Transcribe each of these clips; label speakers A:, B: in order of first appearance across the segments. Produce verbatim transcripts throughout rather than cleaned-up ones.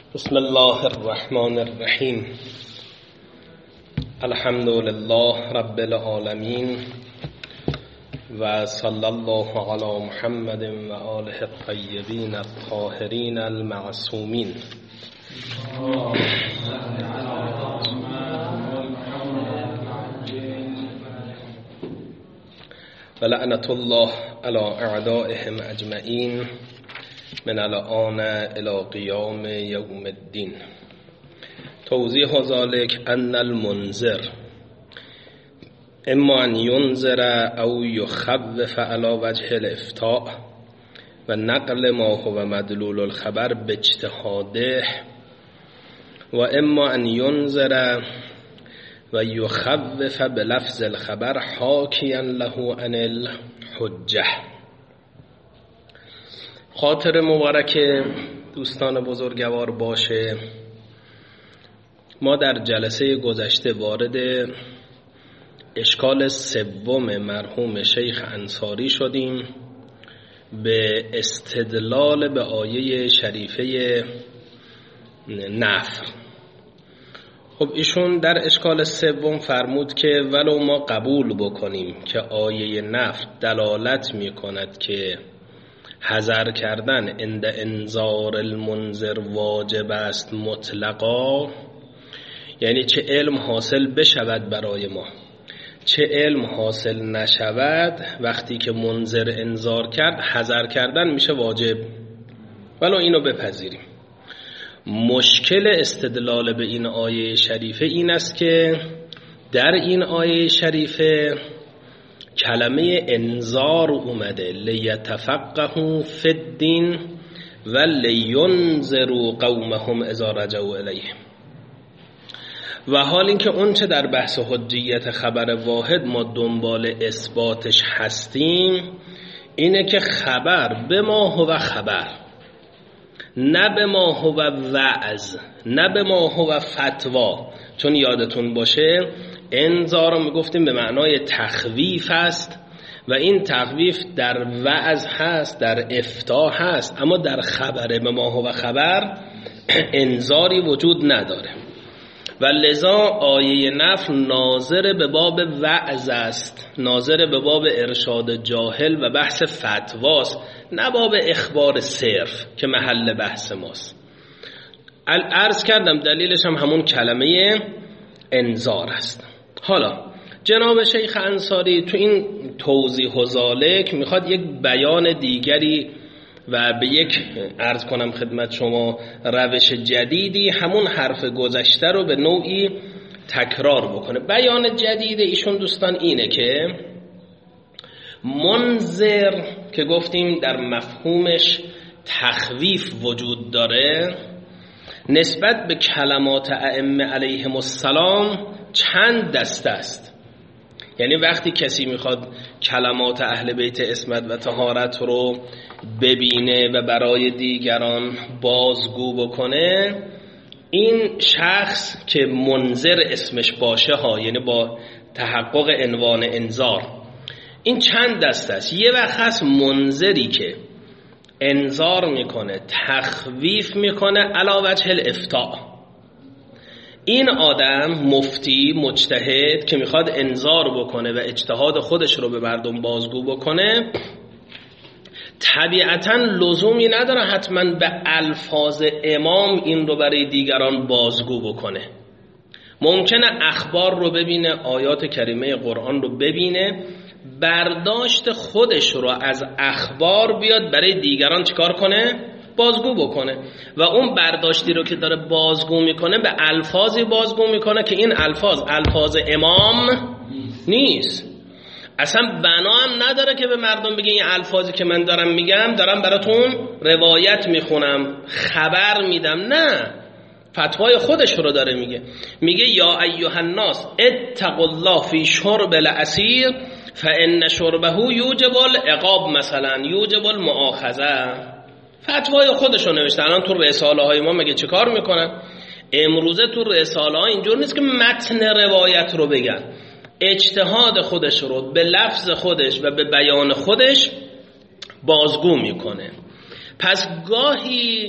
A: بسم الله الرحمن الرحیم. الحمد لله رب العالمین و صلی الله علی محمد و آله الطیبین الطاهرین المعصومین. و لعنت الله علی اعدائهم اجمعین من الآن الى قیام یوم الدین. توضیح ذلك ان المنذر اما ان ينذر او يخوف على وجه الافتاء و نقل ما هو مدلول الخبر باجتهاده، و اما ان ينذر و يخوف بلفظ الخبر حاکیا له عن الحجه. خاطر مبارک دوستان بزرگوار باشه. ما در جلسه گذشته وارد اشکال سوم مرحوم شیخ انصاری شدیم به استدلال به آیه شریفه نفی. خب ایشون در اشکال سوم فرمود که ولو ما قبول بکنیم که آیه نفی دلالت می کند که حذر کردن عند انذار المنذر واجب است مطلقا، یعنی چه علم حاصل بشود برای ما چه علم حاصل نشود، وقتی که منذر انذار کرد حذر کردن میشه واجب، ولو اینو بپذیریم. مشکل استدلال به این آیه شریفه این است که در این آیه شریفه کلمه انذار اومده، لیتفقهوا فی الدین و لینذروا قومهم اذا رجعوا الیهم. و حال اینکه اون چه در بحث حجیت خبر واحد ما دنبال اثباتش هستیم اینه که خبر به ما هو خبر، نه به ما هو وعظ، نه به ما هو فتوا. چون یادتون باشه انذار رو میگفتیم به معنای تخویف است و این تخویف در وعظ هست، در افتاء هست، اما در خبر به ما هو خبر انذاری وجود نداره. و لذا آیه نفی ناظر به باب وعظ است، ناظر به باب ارشاد جاهل و بحث فتواست، نه باب اخبار صرف که محل بحث ماست. عرض کردم دلیلش هم همون کلمه انذار است. حالا جناب شیخ انصاری تو این توضیح و ذالک میخواد یک بیان دیگری و به یک عرض کنم خدمت شما روش جدیدی همون حرف گذشته رو به نوعی تکرار بکنه. بیان جدید ایشون دوستان اینه که منذر که گفتیم در مفهومش تخویف وجود داره، نسبت به کلمات ائمه علیهم السلام چند دسته است. یعنی وقتی کسی میخواد کلمات اهل بیت عصمت و طهارت رو ببینه و برای دیگران بازگو بکنه، این شخص که منذر اسمش باشه ها، یعنی با تحقق عنوان انذار، این چند دسته است. یه وقت هست منذری که انذار میکنه، تخویف میکنه علی وجه الافتاء. این آدم مفتی مجتهد که میخواد انذار بکنه و اجتهاد خودش رو به مردم بازگو بکنه، طبیعتاً لزومی نداره حتماً به الفاظ امام این رو برای دیگران بازگو بکنه. ممکنه اخبار رو ببینه، آیات کریمه قرآن رو ببینه، برداشت خودش رو از اخبار بیاد برای دیگران چیکار کنه؟ بازگو بکنه. و اون برداشتی رو که داره بازگو میکنه به الفاظی بازگو میکنه که این الفاظ الفاظ امام نیست. اصلا بنا هم نداره که به مردم بگه این الفاظی که من دارم میگم دارم براتون روایت میخونم، خبر میدم. نه، فتوای خودش رو داره میگه. میگه یا ایها الناس اتقوا الله فی شرب العصیر فان شربه یوجب العقاب، مثلا یوجب المؤاخذه. فتوای خودش رو نوشته. الان تو رساله های ما مگه چه کار میکنن؟ امروزه تو رساله ها اینجور نیست که متن روایت رو بگن، اجتهاد خودش رو به لفظ خودش و به بیان خودش بازگو میکنه. پس گاهی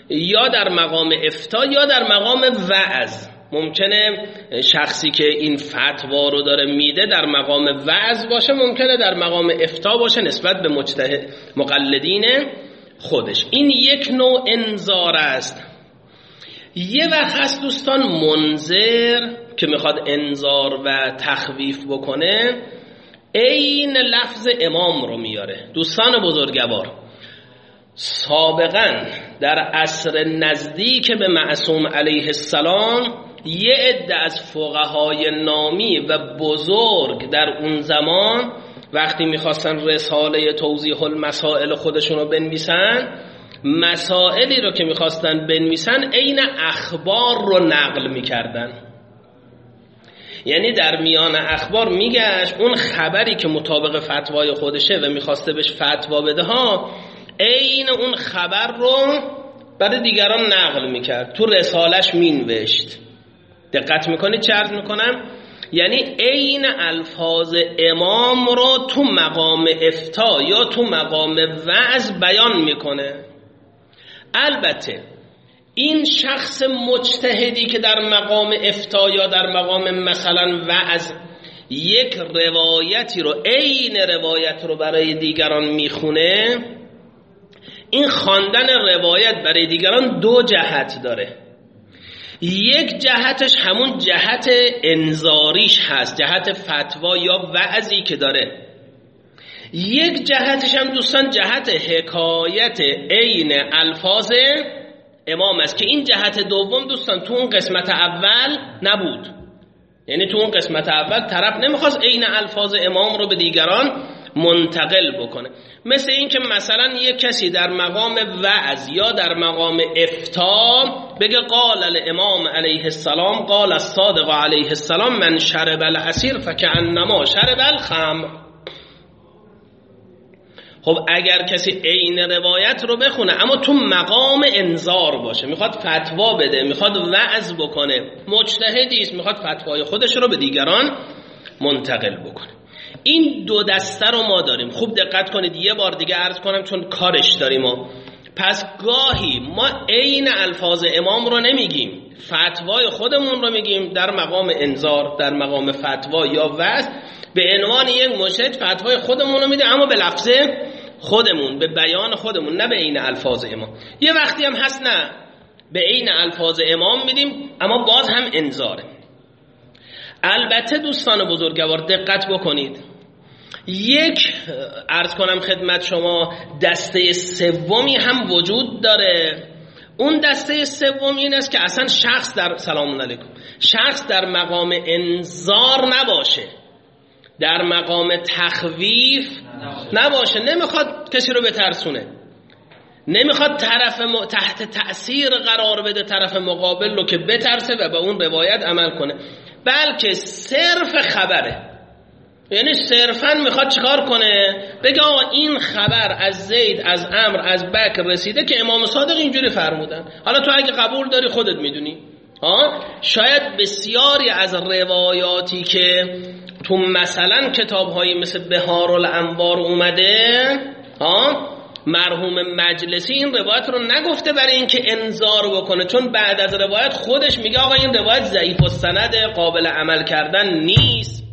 A: یا در مقام افتاء یا در مقام وعظ. ممکنه شخصی که این فتوا رو داره میده در مقام وعظ باشه، ممکنه در مقام افتاء باشه نسبت به مجتهد مقلدین خودش. این یک نوع انذار است. یه وقت هست دوستان منذر که میخواد انذار و تخویف بکنه عین لفظ امام رو میاره. دوستان بزرگوار، سابقا در عصر نزدیک به معصوم علیه السلام یه عده از فقهای نامی و بزرگ در اون زمان وقتی میخواستن رساله توضیح المسائل خودشون رو بنویسن، مسائلی رو که میخواستن بنویسن عین اخبار رو نقل میکردن. یعنی در میان اخبار میگشت اون خبری که مطابق فتوای خودشه و میخواسته بهش فتوا بده ها، عین اون خبر رو برای دیگران نقل میکرد، تو رسالش مینوشت. دقت میکنید چه عرض میکنم؟ یعنی عین الفاظ امام رو تو مقام افتاء یا تو مقام وعظ بیان میکنه. البته این شخص مجتهدی که در مقام افتاء یا در مقام مثلا وعظ یک روایتی رو عین روایت رو برای دیگران میخونه، این خواندن روایت برای دیگران دو جهت داره. یک جهتش همون جهت انذاریش هست، جهت فتوا یا وعظی که داره. یک جهتش هم دوستان جهت حکایت عین الفاظ امام است که این جهت دوم دوستان تو اون قسمت اول نبود. یعنی تو اون قسمت اول طرف نمیخواست عین الفاظ امام رو به دیگران منتقل بکنه. مثل این که مثلا یک کسی در مقام وعظ یا در مقام افتاء بگه قال الامام علیه السلام قال الصادق علیه السلام من شرب العصیر فکأنما شرب الخمر. خب اگر کسی عین روایت رو بخونه اما تو مقام انذار باشه، میخواد فتوا بده، میخواد وعظ بکنه، مجتهدی است، میخواد فتوای خودش رو به دیگران منتقل بکنه. این دو دسته رو ما داریم. خوب دقت کنید، یه بار دیگه عرض کنم چون کارش داریم ما. پس گاهی ما عین الفاظ امام رو نمیگیم، فتوای خودمون رو میگیم در مقام انذار، در مقام فتوا یا وعظ. به عنوان یک مجتهد فتوای خودمون رو میده اما به لفظ خودمون، به بیان خودمون، نه به عین الفاظ امام. یه وقتی هم هست نه به عین الفاظ امام میدیم اما باز هم انذاره. البته دوستان بزرگوار دقت بکنید، یک عرض کنم خدمت شما دسته سومی هم وجود داره. اون دسته سوم این است که اصلا شخص در سلام علیکم شخص در مقام انذار نباشه، در مقام تخویف نباشه، نمیخواد کسی رو بترسونه، نمیخواد طرف م... تحت تأثیر قرار بده طرف مقابل رو که بترسه و به اون روایت عمل کنه، بلکه صرف خبره. یعنی صرفاً میخواد چیکار کنه؟ بگه آقا این خبر از زید، از عمرو، از بکر رسیده که امام صادق اینجوری فرمودن، حالا تو اگه قبول داری خودت میدونی. ها شاید بسیاری از روایاتی که تو مثلا کتاب‌هایی مثل بهار الانوار اومده، ها مرحوم مجلسی این روایت رو نگفته برای اینکه انذار بکنه، چون بعد از روایت خودش میگه آقا این روایت ضعیف السند، قابل عمل کردن نیست.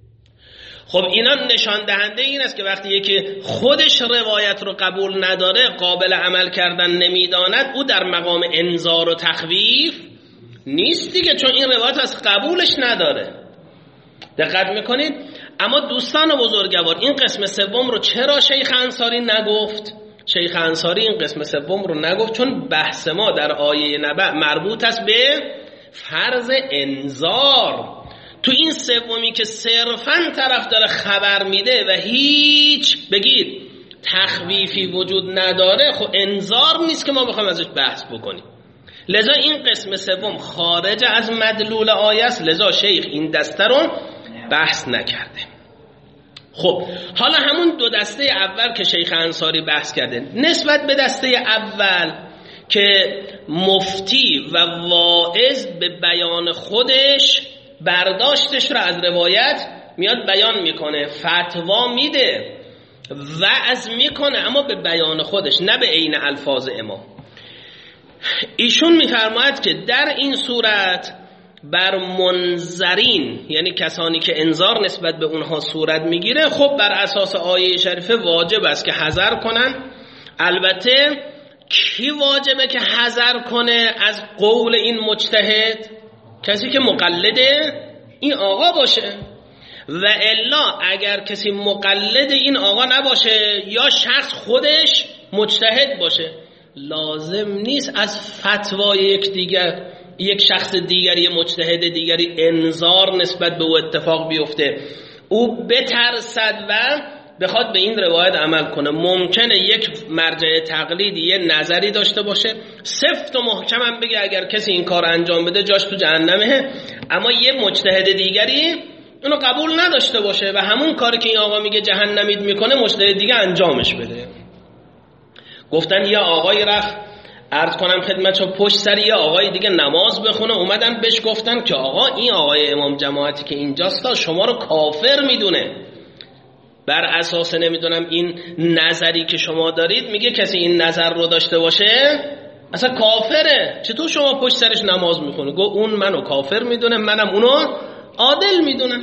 A: خب اینا نشان دهنده این است که وقتی یکی خودش روایت رو قبول نداره، قابل عمل کردن نمیداند، او در مقام انذار و تخویف نیست دیگه، چون این روایت از قبولش نداره. دقت میکنید؟ اما دوستان بزرگوار این قسم سوم رو چرا شیخ انصاری نگفت؟ شیخ انصاری این قسم سوم رو نگفت چون بحث ما در آیه نبأ مربوط است به فرض انذار. تو این سومی که صرفاً طرف داره خبر میده و هیچ بگید تخویفی وجود نداره، خب انذار نیست که ما بخوایم ازش بحث بکنیم. لذا این قسم سوم خارج از مدلول آیه است، لذا شیخ این دسته رو بحث نکرده. خب حالا همون دو دسته اول که شیخ انصاری بحث کرده، نسبت به دسته اول که مفتی و واعظ به بیان خودش برداشتش رو از روایت میاد بیان میکنه، فتوا میده، وعظ میکنه، اما به بیان خودش، نه به عین الفاظ امام. ایشون میفرماید که در این صورت بر منذرین، یعنی کسانی که انذار نسبت به اونها صورت میگیره، خب بر اساس آیه شریفه واجب است که حذر کنن. البته کی واجبه که حذر کنه از قول این مجتهد؟ کسی که مقلده این آقا باشه. و الا اگر کسی مقلد این آقا نباشه یا شخص خودش مجتهد باشه، لازم نیست از فتوای یک دیگر یک شخص دیگری مجتهد دیگری انذار نسبت به او اتفاق بیفته، او بترسد و بخواد به این روایت عمل کنه. ممکنه یک مرجع تقلیدی یه نظری داشته باشه سفت و محکم هم بگه اگر کسی این کار انجام بده جاش تو جهنمه، اما یه مجتهد دیگری اونو قبول نداشته باشه و همون کاری که این آقا میگه جهنمید میکنه مجتهد دیگه انجامش بده. گفتن یه آقای رفت، عرض کنم خدمتشو، پشت سر یه آقای دیگه نماز بخونه، اومدن بهش گفتن که آقا این آقای امام جماعتی که اینجاست شما رو کافر میدونه، بر اساس نمیدونم این نظری که شما دارید میگه کسی این نظر رو داشته باشه اصلا کافره، چطور شما پشت سرش نماز میخونه؟ گفت اون منو کافر میدونه، منم اونو عادل میدونم.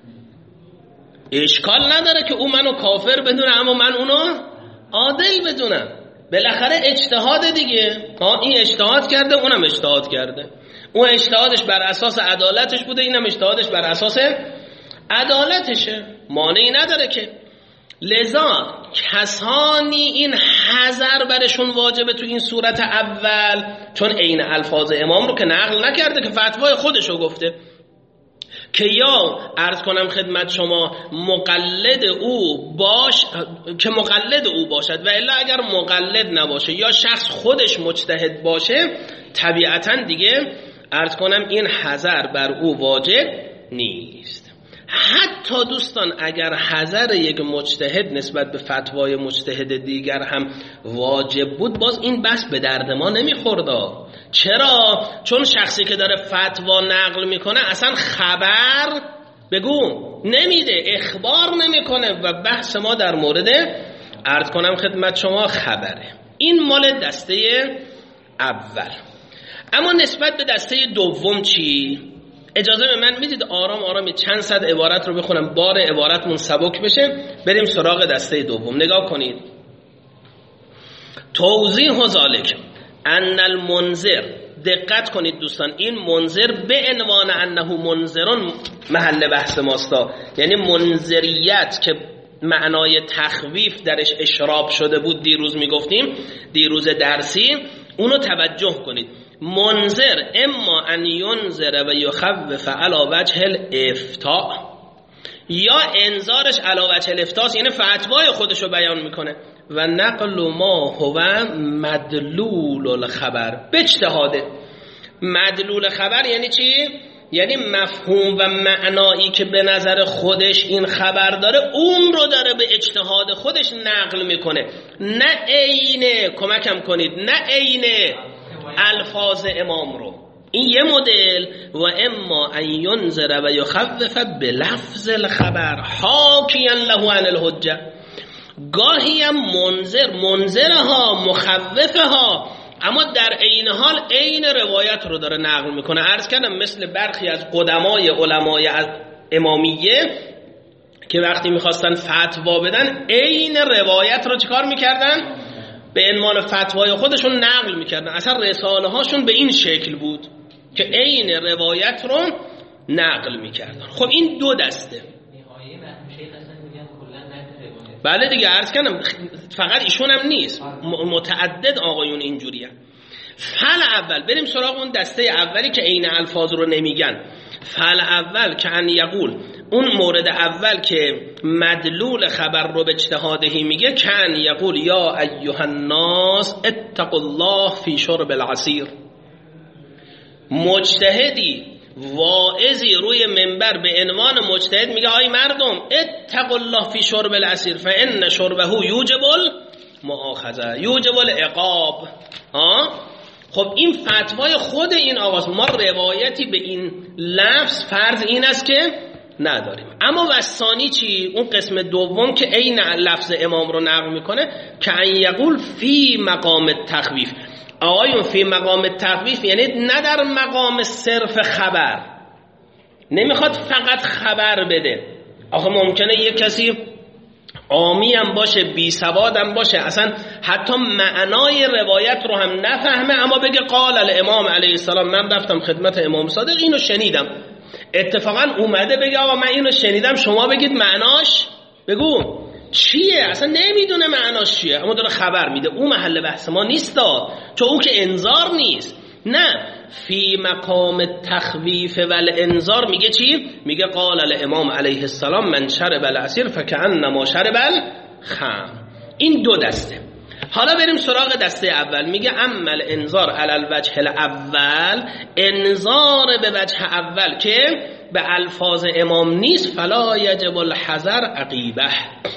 A: اشکال نداره که اون منو کافر بدونه اما من اونو عادل بدونم. بالاخره اجتهاد دیگه، ها این اجتهاد کرده اونم اجتهاد کرده، اون اجتهادش بر اساس عدالتش بوده اینم اجتهادش بر اساس عدالتشه، مانعی نداره که. لذا کسانی این حذر برشون واجبه تو این صورت اول، چون عین الفاظ امام رو که نقل نکرده که فتوای خودشو گفته، که یا عرض کنم خدمت شما مقلد او باش که مقلد او باشد، و الا اگر مقلد نباشه یا شخص خودش مجتهد باشه طبیعتا دیگه عرض کنم این حذر بر او واجب نیست. حتی دوستان اگر حذر یک مجتهد نسبت به فتوای مجتهد دیگر هم واجب بود، باز این بحث به درد ما نمیخورد. چرا؟ چون شخصی که داره فتوا نقل میکنه اصلا خبر بگو نمیده، اخبار نمیکنه و بحث ما در مورد عرض کنم خدمت شما خبره. این مال دسته اول. اما نسبت به دسته دوم چی؟ اجازه به من میدید آرام آرامی چند صد عبارت رو بخونم، بار عبارتمون سبک بشه، بریم سراغ دسته دوم. نگاه کنید. توضیح ذالک ان المنذر، دقت کنید دوستان، این منذر به عنوان انه منذرون محل بحث ماستا، یعنی منذریت که معنای تخویف درش اشراب شده بود دیروز میگفتیم، دیروز درسی، اونو توجه کنید. منذر اما ان ینذر و یخوف علی وجه الافتاء، یا انذارش علی وجه الافتاء یعنی فتوای خودشو بیان میکنه، و نقل ما هو مدلول الخبر به اجتهاده. مدلول خبر یعنی چی؟ یعنی مفهوم و معنایی که به نظر خودش این خبر داره اون رو داره به اجتهاد خودش نقل میکنه، نه عین، کمکم کنید، نه عین الفاظ امام رو. این یه مدل. و اما ان ینذر و یخوف بلفظ الخبر حاکیا له عن الحجه، گاهی هم منذر منذرها مخوفها، اما در عین حال عین روایت رو داره نقل میکنه. عرض کردم مثل برخی از قدمای علمای امامیه که وقتی میخواستن فتوا بدن عین روایت رو چیکار میکردن؟ به عنوان فتوای خودشون نقل میکردن. اصلا رساله هاشون به این شکل بود که عین روایت رو نقل میکردن. خب این دو دسته. بله دیگه عرض کردم فقط ایشون هم نیست، متعدد آقایون اینجوریه. فعل اول، بریم سراغ اون دسته اولی که عین الفاظ رو نمیگن. فعل اول که ان یقول، اون مورد اول که مدلول خبر رو به اجتهادهی میگه، کن یقول یا ایها الناس اتقوا الله فی شرب العصیر. مجتهدی واعظی روی منبر به عنوان مجتهد میگه آی مردم اتقوا الله فی شرب العصیر فان شربه یوجب المؤاخذه یوجب العقاب. ها خب این فتوای خود این آقاست، ما روایتی به این لفظ فرض این است که نداریم. اما وثانی چی؟ اون قسم دوم که عین لفظ امام رو نقل میکنه که ان یقول فی مقام التخویف، آقایون فی مقام تخویف یعنی نه در مقام صرف خبر، نمیخواد فقط خبر بده. آخه ممکنه یک کسی عامی هم باشه، بی سواد هم باشه، اصلا حتی معنای روایت رو هم نفهمه، اما بگه قال الامام علیه السلام، من رفتم خدمت امام صادق اینو شنیدم. اتفاقا اومده بگه آقا من اینو شنیدم، شما بگید معناش بگو چیه، اصلا نمیدونه معناش چیه، اما داره خبر میده. اون محل بحث ما نیست، چون اون که انذار نیست. نه، فی مقام تخویف و الانذار میگه چی؟ میگه قال الامام علیه السلام من شرب العصیر فکأنما شرب الخمر. این دو دسته. حالا بریم سراغ دسته اول. میگه اما الانذار علی الوجه الاول، انذار به وجه اول که به الفاظ امام نیست، فلا یجب الحذر عقیبه.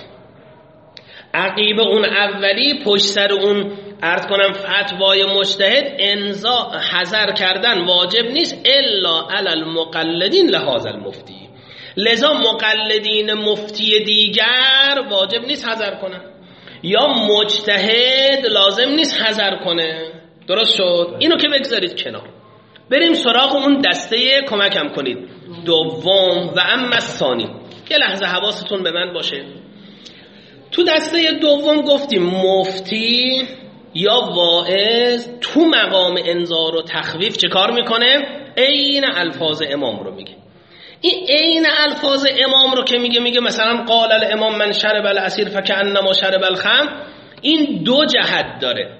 A: عقیبه اون اولی، پشت سر اون عرض کنم فتوای مجتهد، انذار حذر کردن واجب نیست الا علی المقلدین لهذا المفتی. لذا مقلدین مفتی دیگر واجب نیست حذر کنن، یا مجتهد لازم نیست حذر کنه. درست شد؟ اینو که بگذارید کنار، بریم سراغ اون دسته، کمکم کنید، دوم. و اما الثانی، یه لحظه حواستون به من باشه. تو دسته دوم گفتیم مفتی یا واعظ تو مقام انذار و تخویف چه کار میکنه؟ عین الفاظ امام رو میگه. این عین الفاظ امام رو که میگه، میگه مثلا قال الامام من شرب العصیر فکأنما شرب الخمر. این دو جهت داره.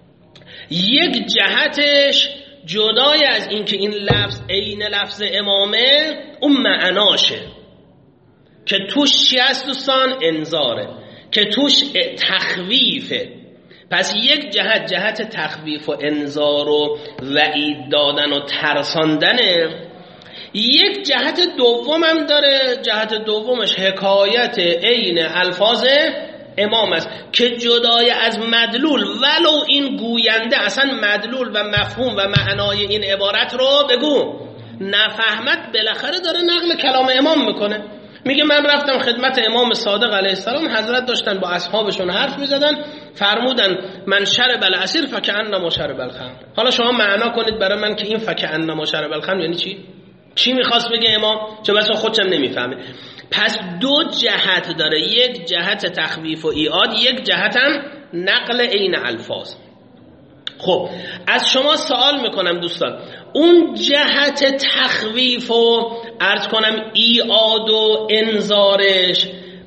A: یک جهتش جدای از این که این لفظ عین لفظ امامه، اون معناشه که توش چی هست دوستان؟ انذاره، که توش تخویفه. پس یک جهت جهت تخویف و انذار و وعید دادن و ترساندنه. یک جهت دوم هم داره، جهت دومش حکایت عین الفاظ امام است که جدای از مدلول، ولو این گوینده اصلا مدلول و مفهوم و معنای این عبارت رو بگو نفهمت، بالاخره داره نقل کلام امام میکنه. میگه من رفتم خدمت امام صادق علیه السلام، حضرت داشتن با اصحابشون حرف میزدن، فرمودن من شرب العصیر فکأنما شرب الخمر. حالا شما معنا کنید برای من که این فکأنما شرب الخمر یعنی چی؟ چی میخواست بگه امام؟ چه بسا خودشم نمیفهمه. پس دو جهت داره، یک جهت تخویف و ایعاد، یک جهت هم نقل عین الفاظ. خب از شما سوال میکنم دوستان، اون جهت تخویف و عرض کنم ایعاد و انذارش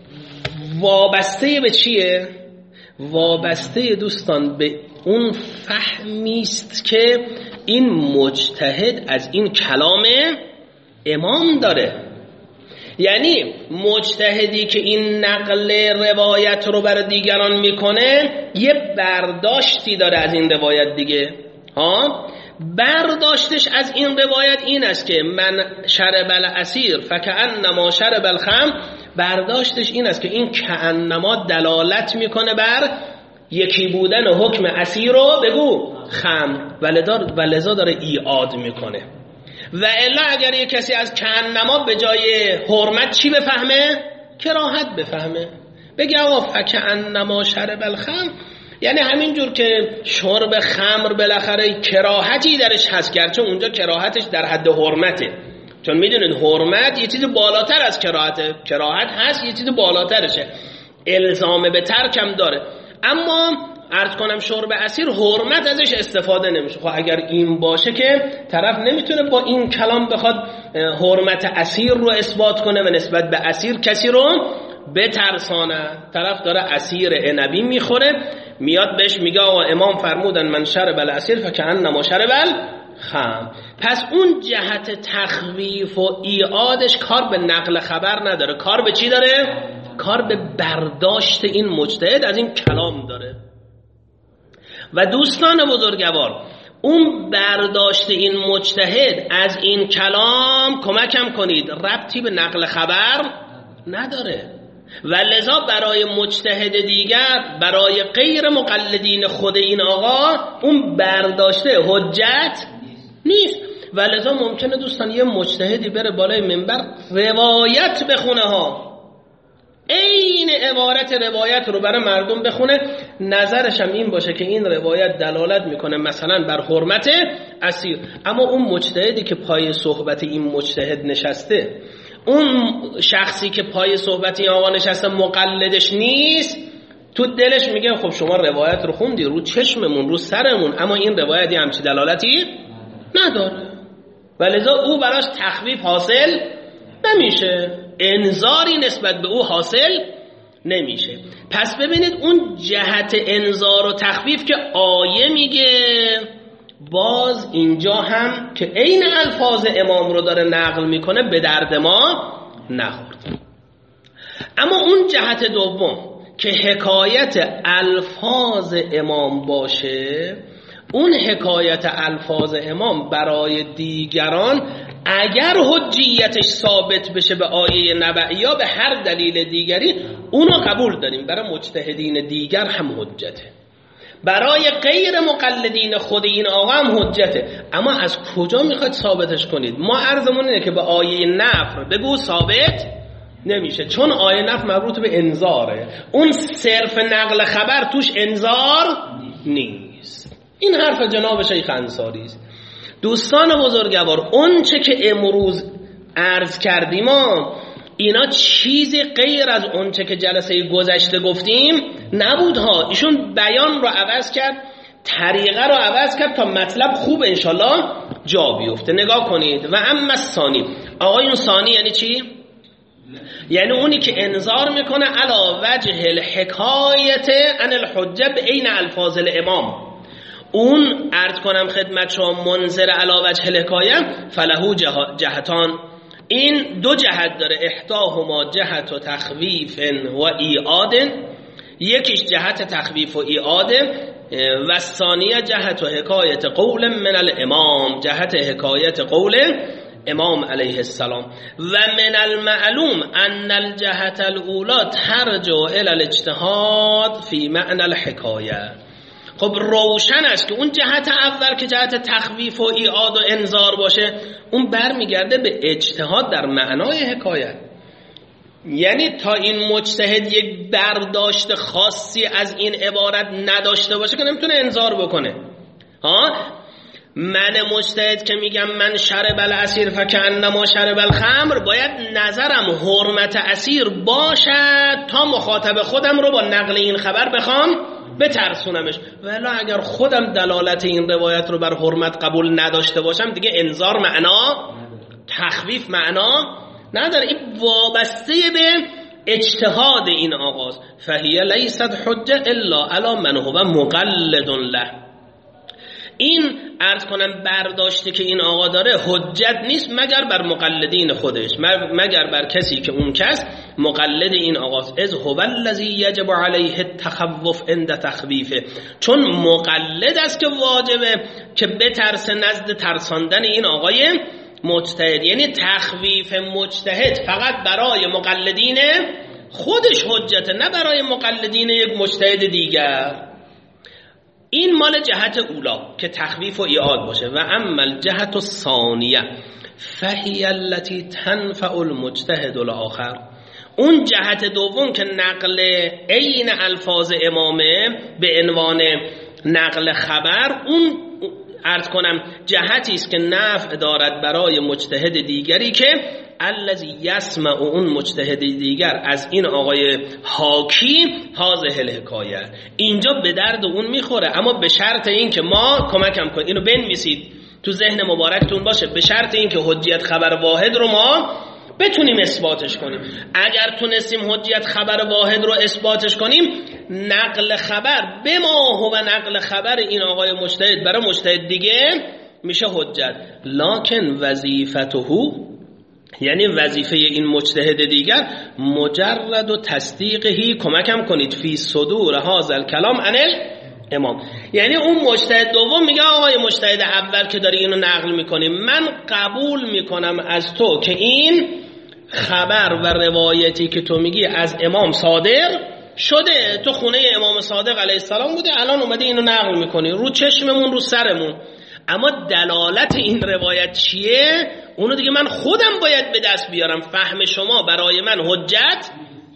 A: وابسته به چیه؟ وابسته دوستان به اون فهمیست که این مجتهد از این کلام امام داره. یعنی مجتهدی که این نقل روایت رو برای دیگران میکنه یه برداشتی داره از این روایت دیگه. ها، برداشتش از این روایت این است که من شرب العصیر فکأنما شرب الخمر، برداشتش این است که این کأنما دلالت میکنه بر یکی بودن حکم عصیر رو بگو خمر، ولذا داره ایعاد میکنه. و الا اگر یک کسی از کأنما به جای حرمت چی بفهمه؟ کراهت بفهمه، بگه آقا فکأنما شرب الخمر، یعنی همینجور که شرب خمر بالاخره کراهتی درش هست، گرچه اونجا کراهتش در حد حرمته، چون میدونید حرمت یه چیز بالاتر از کراهته، کراهت هست یه چیز بالاترشه، الزام به ترکم داره. اما عرض کنم شرب عصیر حرمت ازش استفاده نمیشه. خب اگر این باشه که طرف نمیتونه با این کلام بخواد حرمت عصیر رو اثبات کنه و نسبت به عصیر کسی رو بترسانه. طرف داره عصیر عنبی میخوره، میاد بهش میگه آقا امام فرمودن من شرب العصیر فکأنما شرب الخمر. پس اون جهت تخویف و ایعادش کار به نقل خبر نداره، کار به چی داره؟ کار به برداشت این مجتهد از این کلام داره. و دوستان بزرگوار، اون برداشت این مجتهد از این کلام کمکم کنید ربطی به نقل خبر نداره. و لذا برای مجتهد دیگر، برای غیر مقلدین خود این آقا، اون برداشته حجت نیست. و لذا ممکنه دوستان یه مجتهدی بره بالای منبر روایت بخونه ها، این عبارت روایت رو برای مردم بخونه، نظرش هم این باشه که این روایت دلالت میکنه مثلا بر حرمت اسیر. اما اون مجتهدی که پای صحبت این مجتهد نشسته، اون شخصی که پای صحبت این آقا نشسته مقلدش نیست، تو دلش میگه خب شما روایت رو خوندی رو چشممون رو سرمون، اما این روایتی همچی دلالتی نداره و لذا او براش تخفیف حاصل نمیشه، انذاری نسبت به او حاصل نمیشه. پس ببینید اون جهت انذار و تخفیف که آیه میگه، باز اینجا هم که عین الفاظ امام رو داره نقل میکنه به درد ما نخورد. اما اون جهت دوم که حکایت الفاظ امام باشه، اون حکایت الفاظ امام برای دیگران اگر حجیتش ثابت بشه به آیه نبعی یا به هر دلیل دیگری، اونو قبول داریم، برای مجتهدین دیگر هم حجته، برای غیر مقلدین خود این آقا هم حجته. اما از کجا میخواید ثابتش کنید؟ ما عرضمون اینه که به آیه نفر بگو ثابت نمیشه، چون آیه نفر مربوط به انذاره، اون صرف نقل خبر توش انذار نیست. این حرف جناب شیخ انصاری است. دوستان بزرگوار، اون چه که امروز عرض کردیم اینا چیزی غیر از اون چه که جلسه گذشته گفتیم نبود ها. ایشون بیان رو عوض کرد، طریقه رو عوض کرد تا مطلب خوب انشالله جا بیفته. نگاه کنید. و اما ثانی، آقایون ثانی یعنی چی؟ یعنی اونی که انذار میکنه علا وجه الحکایت عن الحجه بین الفاظ الامام، اون عرض کنم خدمت شما منذر علا وجه الحکایه فلهو جهتان، این دو جهت داره، احداهما جهت و تخویف و ایعاد، یکیش جهت تخویف و ایعاد، و ثانیه جهت و حکایت قول من الامام، جهت حکایت قول امام علیه السلام. و من المعلوم ان الجهت الاولى ترجع الى الاجتهاد فی معنی الحکایه. خب روشن است که اون جهت اول که جهت تخویف و ایعاد و انذار باشه، اون برمیگرده به اجتهاد در معنای حکایت. یعنی تا این مجتهد یک برداشت خاصی از این عبارت نداشته باشه که نمیتونه انذار بکنه. ها من مجتهد که میگم من شرب العصیر فکأنما شرب الخمر، باید نظرم حرمت عصیر باشد تا مخاطب خودم رو با نقل این خبر بخوام بترسونمش، ولی اگر خودم دلالت این روایت رو بر حرمت قبول نداشته باشم، دیگه انذار معنا، تخویف معنا نداره. این وابسته به اجتهاد این آغاز. فهیه لیست حجه الا علی من هو مقلد له. این عرض کنم برداشتی که این آقا داره حجت نیست مگر بر مقلدین خودش، مگر بر کسی که اون کس مقلد این آقاست. از هو الذی یجب علیه التخوف عند تخویفه، چون مقلد است که واجبه که بترسه نزد ترساندن این آقای مجتهد. یعنی تخویف مجتهد فقط برای مقلدین خودش حجته، نه برای مقلدین یک مجتهد دیگر. این مال جهت اولا که تخویف و ایعاد باشه. و اما الجهت الثانیه فهی التي تنفع المجتهد الاخر، اون جهت دوم که نقل عین الفاظ امامه به عنوان نقل خبر، اون عرض کنم جهتی است که نفع دارد برای مجتهد دیگری که الذی یسمع، اون مجتهد دیگر از این آقای حاکی هذه الحکایه، اینجا به درد اون میخوره، اما به شرط این که ما کمکم کنید، اینو بنویسید تو ذهن مبارکتون باشه، به شرط این که حجیت خبر واحد رو ما بتونیم اثباتش کنیم. اگر تونستیم حجیت خبر واحد رو اثباتش کنیم، نقل خبر به ما هو نقل خبر این آقای مجتهد برای مجتهد دیگه میشه حجت. لکن وظیفته، یعنی وظیفه این مجتهد دیگر مجرد و تصدیقهی، کمکم کنید، فی صدور هذا الکلام عن الامام. یعنی اون مجتهد دوم میگه آقای مجتهد اول که داری اینو نقل میکنی، من قبول میکنم از تو که این خبر و روایتی که تو میگی از امام صادر شده، تو خونه امام صادق علیه السلام بوده، الان اومده اینو نقل میکنی رو چشممون رو سرمون، اما دلالت این روایت چیه؟ اونو دیگه من خودم باید به دست بیارم. فهم شما برای من حجت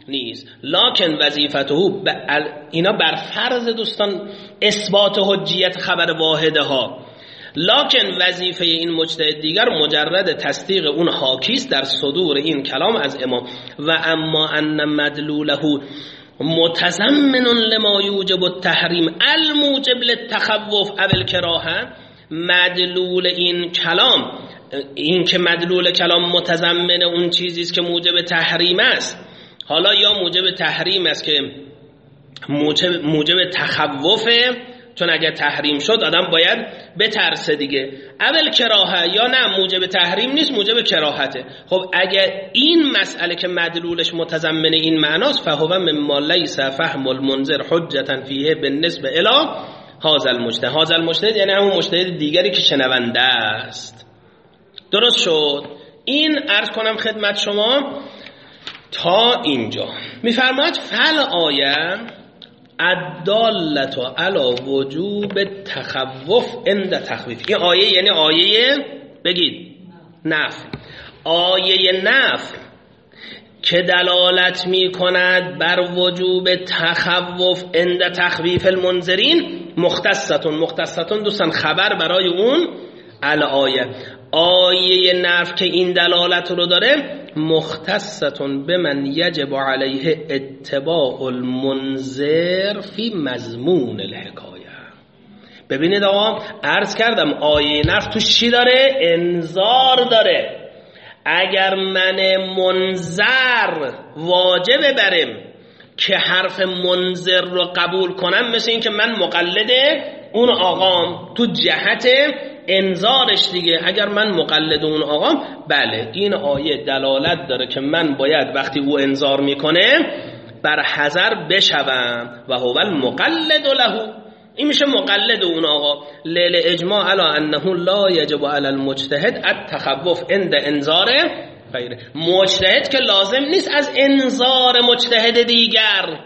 A: نیست. لکن وظیفته، اینا بر فرض دوستان اثبات حجیت خبر واحده ها، لکن وظیفه این مجتهد دیگر مجرد تصدیق اون حاکیست در صدور این کلام از امام. و اما ان مدلوله متضمن لما یوجب التحریم الموجب للتخوف او الکراهه، مدلول این کلام، این که مدلول کلام متضمن اون چیزی است که موجب تحریم است، حالا یا موجب تحریم است که موجب, موجب تخوفه، چون اگر تحریم شد آدم باید بترسه دیگه، اول کراهه، یا نه موجب تحریم نیست موجب کراهته. خب اگر این مسئله که مدلولش متضمن این معناست، فهو مما لیس فهم المنذر حجتا فیه بالنسبه الی هذا المجتهد. هذا المجتهد یعنی همون مجتهد دیگری که شنونده است. درست شد؟ این عرض کنم خدمت شما تا اینجا. میفرماید فل آیه الدالة علی وجوب تخوف عند تخویف. این آیه یعنی آیه بگید نفی، آیه نفی که دلالت می کند بر وجوب تخوف عند تخویف المنذرین، مختصتون مختصتون دوستان خبر برای اون الآیه. آیه نفی که این دلالت رو داره مختصتون به من یجب علیه اتباع المنذر فی مضمون الحکایه. ببینید آقا عرض کردم آیه نفی توش چی داره؟ انذار داره. اگر من منذر واجب برم که حرف منذر رو قبول کنم، مثل این که من مقلد اون آقام تو جهت انذارش دیگه. اگر من مقلد اون آقام، بله این آیه دلالت داره که من باید وقتی او انذار میکنه بر حذر بشوم و هو المقلد له، این میشه مقلد اون آقا. لیل اجماع علی انه لا یجب علی المجتهد التخوف عند انذار غیره. مجتهد که لازم نیست از انذار مجتهد دیگر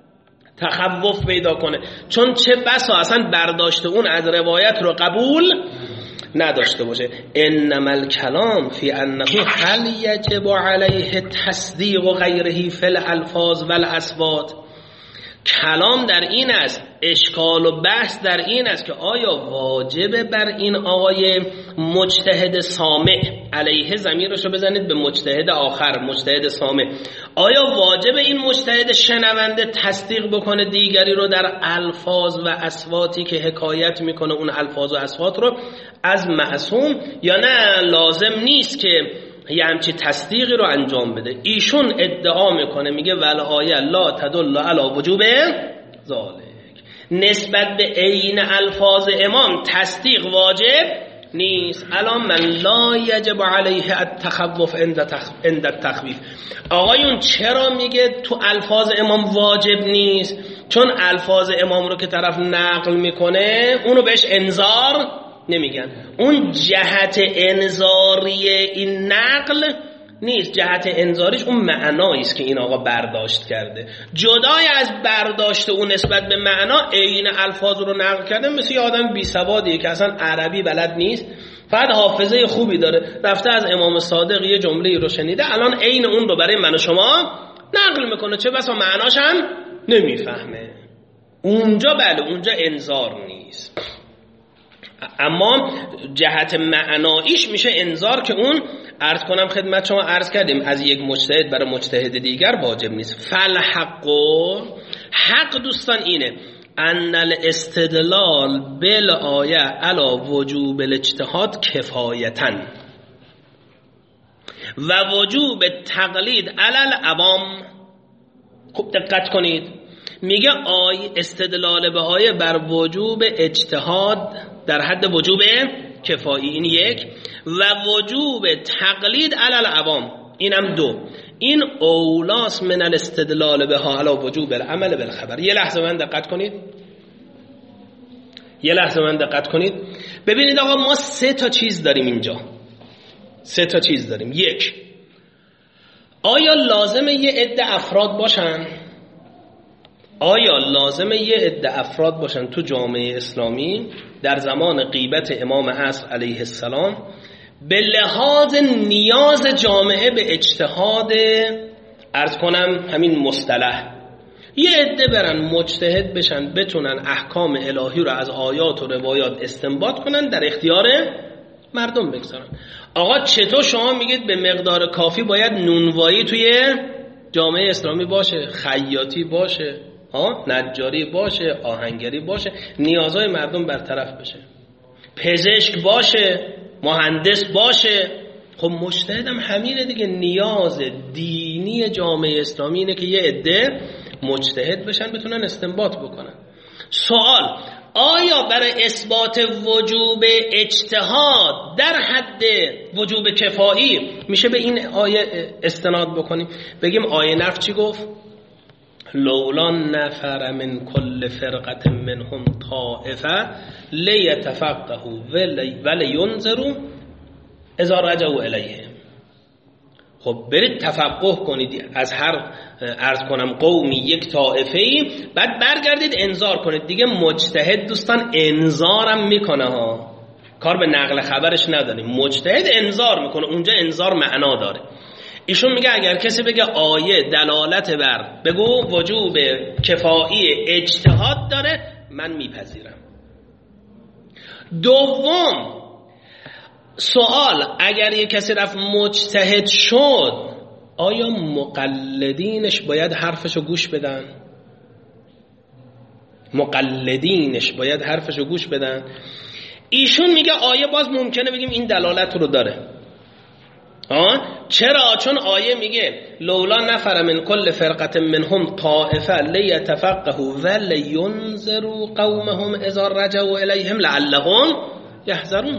A: تخوف پیدا کنه، چون چه بسا اصلا برداشت اون از روایت رو قبول نداشته باشه. انما الکلام فی انه هل یجب علیه تصدیق غیره فی الالفاظ والاصوات. کلام در این است، اشکال و بحث در این است که آیا واجبه بر این آقای مجتهد سامع، علیه ضمیرشو بزنید به مجتهد آخر، مجتهد سامع، آیا واجبه این مجتهد شنونده تصدیق بکنه دیگری رو در الفاظ و اصواتی که حکایت میکنه اون الفاظ و اصوات رو از معصوم، یا نه لازم نیست که یه همچی تصدیقی رو انجام بده؟ ایشون ادعا میکنه، میگه ول آیه لا تدل علی وجوب ذالک، نسبت به عین الفاظ امام تصدیق واجب نیست. الان من لا یجب علیه التخوف عند التخویف. آقایون چرا میگه تو الفاظ امام واجب نیست؟ چون الفاظ امام رو که طرف نقل میکنه اونو بهش انذار نمیگن، اون جهت انذاری این نقل نیست، جهت انذاریش اون معنایی است که این آقا برداشت کرده. جدای از برداشت اون نسبت به معنا، عین الفاظ رو نقل کرده، مثل یه آدم بی سوادیه که اصلا عربی بلد نیست، فقط حافظه خوبی داره، رفته از امام صادق یه جمله رو شنیده، الان عین اون رو برای من و شما نقل میکنه، چه بسا معناش هم نمیفهمه. اونجا بله اونجا انذار نیست، اما جهت معناییش میشه انذار که اون عرض کنم خدمت شما عرض کردیم از یک مجتهد برای مجتهد دیگر واجب نیست. فالحق، حق دوستان اینه ان الاستدلال بالآیه علی وجوب الاجتهاد کفایتا و وجوب تقلید علی العوام. خوب دقت کنید، میگه آی استدلال به آیه بر وجوب اجتهاد در حد وجوب کفایی، این یک، و وجوب تقلید علی العوام، اینم دو. این اولاس من الاستدلال بها علی وجوب العمل بالخبر. یه لحظه من دقت کنید، یه لحظه من دقت کنید. ببینید آقا ما سه تا چیز داریم اینجا، سه تا چیز داریم. یک، آیا لازمه یه عده افراد باشن؟ آیا لازمه یه عده افراد باشن تو جامعه اسلامی در زمان غیبت امام عصر علیه السلام به لحاظ نیاز جامعه به اجتهاد عرض کنم همین مصطلح، یه عده برن مجتهد بشن بتونن احکام الهی رو از آیات و روایات استنباط کنن در اختیار مردم بگذارن. آقا چطور شما میگید به مقدار کافی باید نونوایی توی جامعه اسلامی باشه، خیاطی باشه، ها نجاری باشه، آهنگری باشه، نیازهای مردم برطرف بشه، پزشک باشه، مهندس باشه؟ خب مجتهد هم همینه دیگه. نیاز دینی جامعه اسلامی اینه که یه عده مجتهد بشن بتونن استنباط بکنن. سوال: آیا برای اثبات وجوب اجتهاد در حد وجوب کفایی میشه به این آیه استناد بکنیم؟ بگیم آیه نفر چی گفت؟ لولا نفر من کل فرقة منهم طائفه لیتفقهوا ولینذروا اذا رجعوا الیهم. خب برید تفقه کنید از هر عرض کنم قومی یک طائفه‌ای، بعد برگردید انذار کنید. دیگه مجتهد دوستان انذارم میکنه ها، کار به نقل خبرش نداریم. مجتهد انذار میکنه، اونجا انذار معنا داره. ایشون میگه اگر کسی بگه آیه دلالت بر بگو وجوب کفایی اجتهاد داره، من میپذیرم. دوم سوال: اگر یک کسی رفت مجتهد شد، آیا مقلدینش باید حرفشو گوش بدن؟ مقلدینش باید حرفشو گوش بدن؟ ایشون میگه آیه باز ممکنه بگیم این دلالت رو داره. آه؟ چرا؟ چون آیه میگه لولا نفر من کل فرقة منهم طائفه لیتفقهوا ولینذروا قومهم اذا رجعوا الیهم لعلهم یحذرون.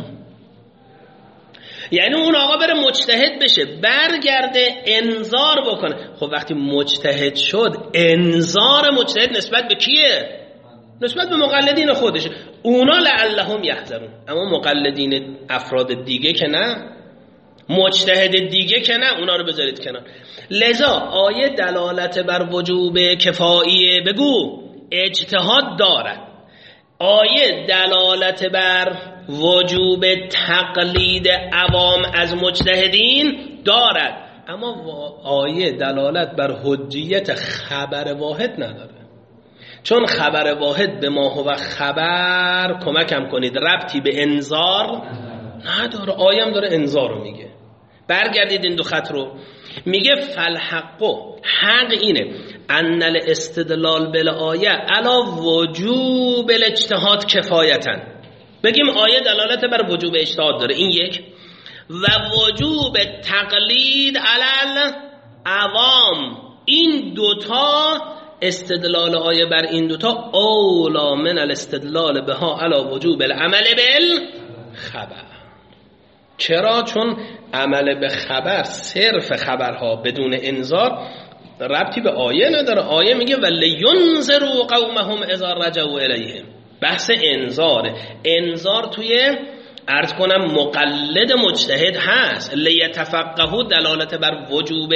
A: یعنی اون آقا بره مجتهد بشه، برگرده انذار بکنه. خب وقتی مجتهد شد، انذار مجتهد نسبت به کیه؟ نسبت به مقلدین خودشه. اونا لعلهم یحذرون. اما مقلدین افراد دیگه که نه، مجتهد دیگه که نه، اونا رو بذارید کنار. لذا آیه دلالت بر وجوب کفایی بگو اجتهاد دارد، آیه دلالت بر وجوب تقلید عوام از مجتهدین دارد، اما آیه دلالت بر حجیت خبر واحد نداره. چون خبر واحد به ما هو خبر کمکم کنید ربطی به انذار نداره. آیه هم داره انذار رو میگه. برگردید این دو خط رو. میگه فالحق، حق اینه ان الاستدلال بالآیه علی وجوب الاجتهاد کفایتن. بگیم آیه دلالت بر وجوب اجتهاد داره، این یک، و وجوب تقلید علی عوام، این دوتا استدلال آیه بر این دوتا اولا من الاستدلال بها علی وجوب العمل بالخبر. چرا؟ چون عمل به خبر، صرف خبرها بدون انذار ربطی به آیه نداره. آیه میگه ولینذروا قومهم اذا رجعوا الیهم. بحث انذاره. انذار توی عرض کنم مقلد مجتهد هست. لیتفقهوا دلالت بر وجوب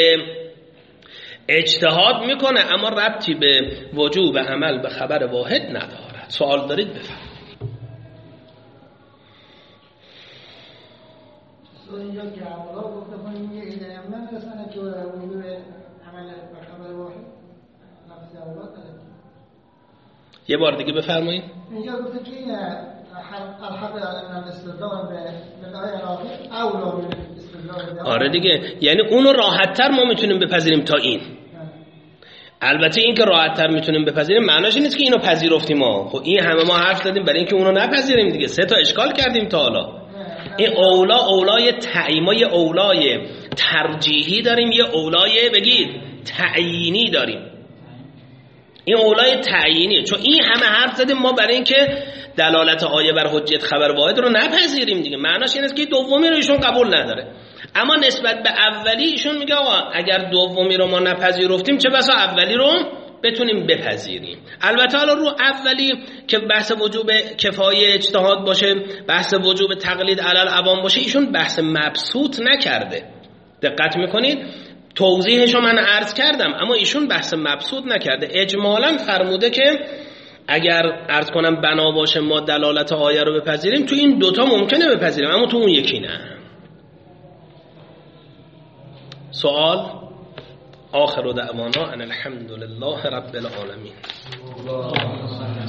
A: اجتهاد میکنه، اما ربطی به وجوب عمل به خبر واحد نداره. سوال دارید بفرمایید.
B: اینجا که اولا گفته کنیم یه ایده هم نمیرسنه که وجوب عمل به خبر واحد لفظ اولا داره.
A: یه بار دیگه بفرمایید.
B: اینجا گفته که این الحق علم استدلال به آیه علاقه اولا به استدلال به.
A: آره دیگه، یعنی اونو راحت تر ما میتونیم بپذیریم تا این. البته این که راحت تر میتونیم بپذیریم معناش این نیست که اینو پذیرفتیم ما. خب این همه ما حرف زدیم برای اینکه اونو نپذیریم دیگه. سه تا اشکال کردیم تا حالا. این اولا اولای تعییما، یه اولای ترجیحی داریم، یه اولای بگید تعیینی داریم. این اولای تعیینیه، چون این همه حرف زدیم ما برای اینکه دلالت آیه بر حجیت خبر واحد رو نپذیریم دیگه. معناش این است که دومی رو ایشون قبول نداره. اما نسبت به اولی ایشون میگه آقا اگر دومی رو ما نپذیرفتیم چه بسا اولی رو بتونیم بپذیریم. البته حالا رو اولی که بحث وجوب کفایه اجتهاد باشه، بحث وجوب تقلید علی العوام باشه، ایشون بحث مبسوط نکرده. دقت میکنید؟ توضیحش رو من عرض کردم، اما ایشون بحث مبسوط نکرده. اجمالاً فرموده که اگر عرض کنم بنا باشه ما دلالت آیه رو بپذیریم، تو این دوتا ممکنه بپذیریم، اما تو اون یکی نه. سوال؟ آخر دعوانا ان الحمد لله رب العالمین.